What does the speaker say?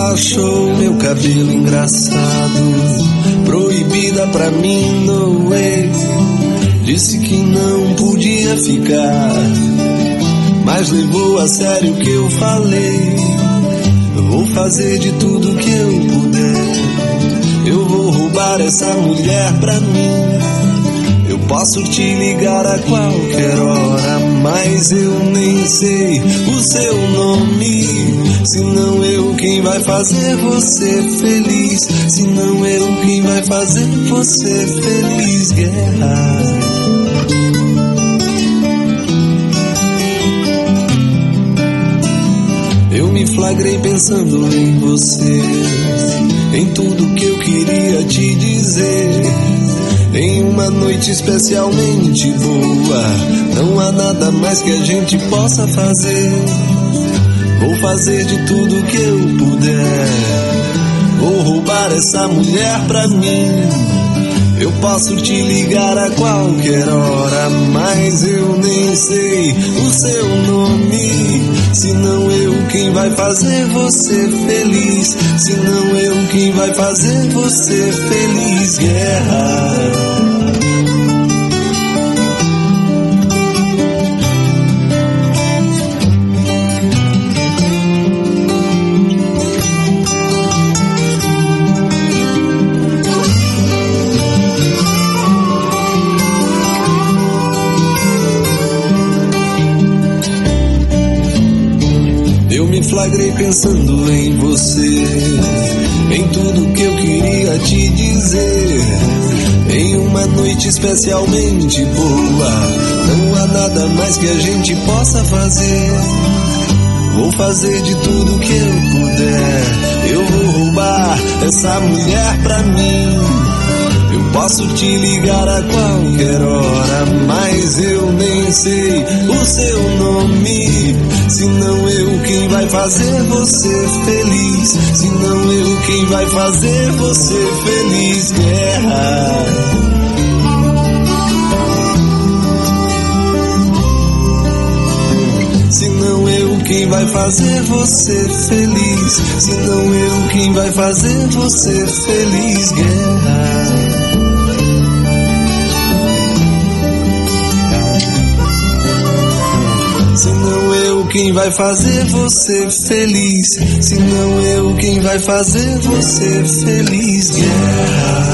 achou meu cabelo engraçado, proibida pra mim, no way. Disse que não podia ficar, mas levou a sério o que eu falei. Eu vou fazer de tudo que eu puder, eu vou roubar essa mulher pra mim. Eu posso te ligar a qualquer hora, mas eu nem sei o seu nome. Se não eu quem vai fazer você feliz, se não eu quem vai fazer você feliz, guerra. Eu me flagrei pensando em você, em tudo que eu queria te dizer. Em uma noite especialmente boa, não há nada mais que a gente possa fazer. Vou fazer de tudo que eu puder, vou roubar essa mulher pra mim. Eu posso te ligar a qualquer hora, mas eu nem sei o seu nome. Se não eu quem vai fazer você feliz, se não eu quem vai fazer você feliz, guerra. Flagrei pensando em você, em tudo que eu queria te dizer. Em uma noite especialmente boa, não há nada mais que a gente possa fazer. Vou fazer de tudo que eu puder, eu vou roubar essa mulher pra mim. Eu posso te ligar a qualquer hora, mas eu nem sei o seu nome. Se não eu quem vai fazer você feliz, se não eu quem vai fazer você feliz, guerra. Se não eu quem vai fazer você feliz, se não eu quem vai fazer você feliz, guerra. Se não eu quem vai fazer você feliz, se não eu quem vai fazer você feliz, guerra.